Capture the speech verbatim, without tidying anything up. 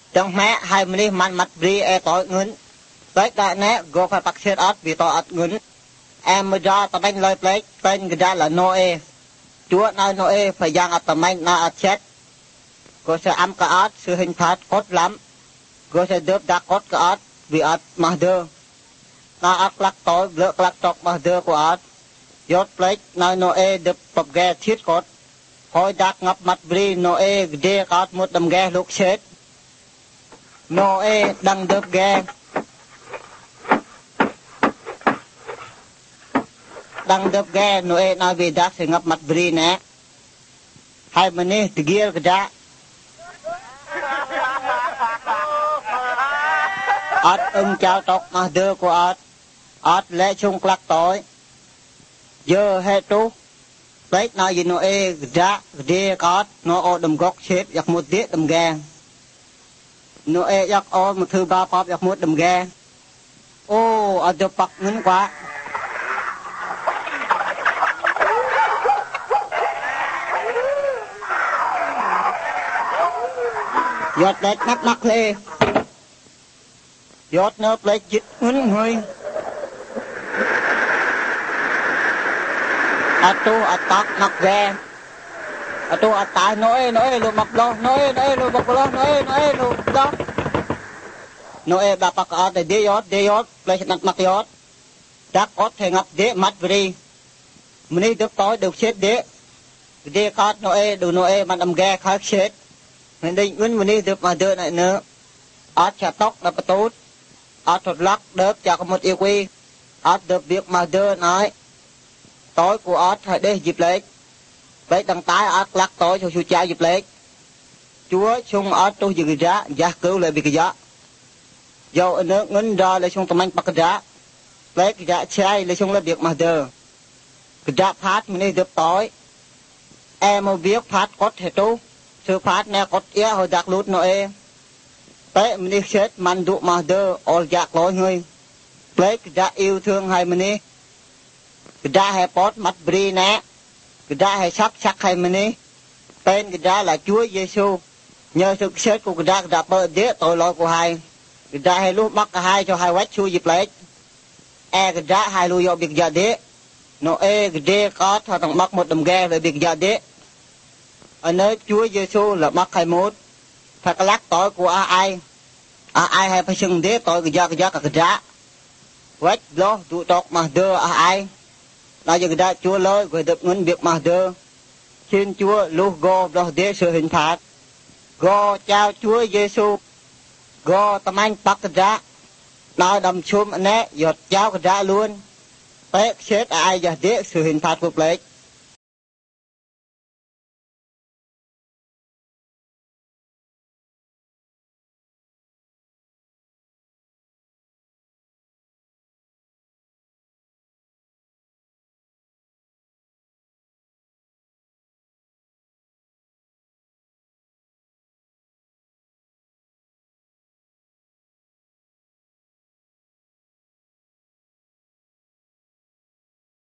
Trong mẹ hai mươi man mặt bì e tội ngấn. Tới đại nè gô phải bạc chết ớt vì tội ớt ngấn. Em mới ra tầm anh lời plek tên người ra là Noe. Chúa nói Noe phải giang ớt tầm anh na ớt chết. Cô sẽ ấm cả ớt sự hình phạt cốt lắm. Cô sẽ đớp đá cốt cả ớt vì ớt mà đưa. Na ớt lắc tối lược lắc trọc mà đưa của ớt. Yốt plek nói Noe đớp bập ghe thiết cốt. Hôi đắc ngập mặt bì Noe ghê ớt một đầm ghe lúc chết. Noe đang đớp ghe. Đang đớp ghe Noe nói vì đắc sẽ ngập mặt bì nè. Hai mươi nè thì ghê cái đá. Ất ưng chào tộc mà đưa của ớt. Ất lẽ chung lắc tối. Giờ hệ trú. Đấy nói gì Noe ra ghê ớt. Nó ô đầm gốc chết giặc một tiết đầm ghe. Noe giặc ô một thứ ba pháp giặc một đầm ghe. Ô ớt đợp bạc ngấn quá. Giọt đẹp nắp nắp lê. Giọt nớp lấy chít ngấn hơi. À tu à tắc nắp ghe. À tu à tài Noe Noe lù mọc lo. Noe Noe lù mọc lo. Noe Noe lù lo. Noe bà bạc ớt để đế giọt đế giọt. Lấy chít nắp mắc giọt. Đắc ớt thầy ngập đế mắt vì. Mình đi đớp tối được chết đế. Đế khát Noe đủ Noe mà đầm ghe khát chết. Mình định nguyên mình đi được mà đưa lại nữa. Ất chả tóc là bà tốt. Ất thuật lắc đớp chả có một yêu quy. Ất đớp việc mà đưa nói. Tối của Ất hãy để dịp lệch. Vậy đăng tái Ất lắc tối cho chú cha dịp lệch. Chúa chung Ất tôi dừng ra. Giá cứu lại bị cái giá. Dẫu ở nước ngân ra lại chung tầm anh bạc cái giá. Lệch cái giá chay lại chung là việc mà đưa. Cái giá phát mình đi đớp tối. Em một việc phát có thể tu. Sư phát nè cốt ia hồi đặc lút Noe. Tế mình đi chết mình đụ mà đưa ổ giặc lối người. Lấy cái ra yêu thương hay mình đi. Cái ra hay bót mắt bì nè. Cái ra hay sắc sắc hay mình đi. Tên cái ra là Chúa Giêsu. Nhờ sự chết của cái ra cái ra bơ đế tội lỗi của hai. Cái ra hay lúc mắc cả hai cho hai quách xu dịp lấy. E cái ra hai lưu dọ biệt giả đế. Noe cái đế có thọ thằng mắc một đầm ghe về biệt giả đế. Ở nơi Chúa Giêsu là mắc hai mốt. Phải cái lắc tội của ai. À ai hay phải xưng đế tội cái giá cái giá cái giá. Quách lo tụ tộc mà đưa à ai. Nói như cái Chúa lôi của được ngân việc mà đưa. Xin Chúa lưu gò đó đế sự hình phạt. Gò chào Chúa Giêsu. Gò tâm anh bắt cái giá. Nói đầm chôm nè giọt chào cái giá luôn. Tế chết ai giả đế sự hình phạt của plek.